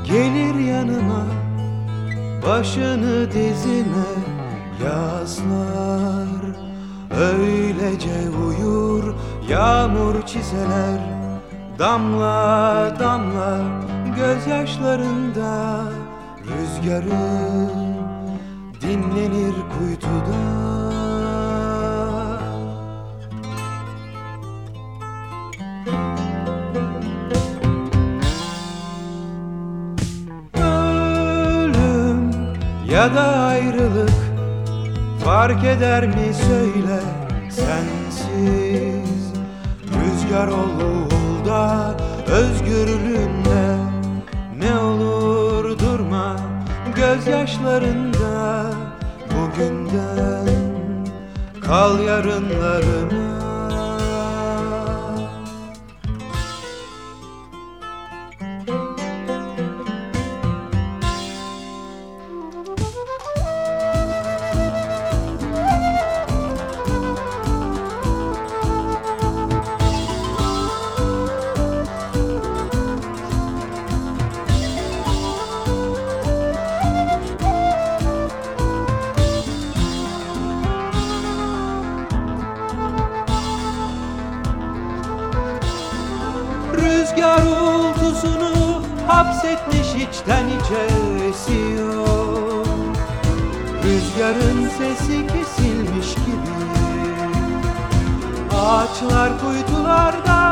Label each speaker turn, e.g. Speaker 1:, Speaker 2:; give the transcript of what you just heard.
Speaker 1: gelir yanıma, başını dizime yaslar. Öylece uyur yağmur çizeler, damla damla gözyaşlarında. Rüzgarı dinlenir kuytuda. Ölüm ya da ayrılık fark eder mi söyle, sensiz. Rüzgar ol da özgürlüğünde, ne olur durma gözyaşlarında. Bugünden kal yarınlarıma. Rüzgar uğultusunu hapsetmiş, içten içe esiyor. Rüzgarın sesi kesilmiş gibi. Ağaçlar kuytularda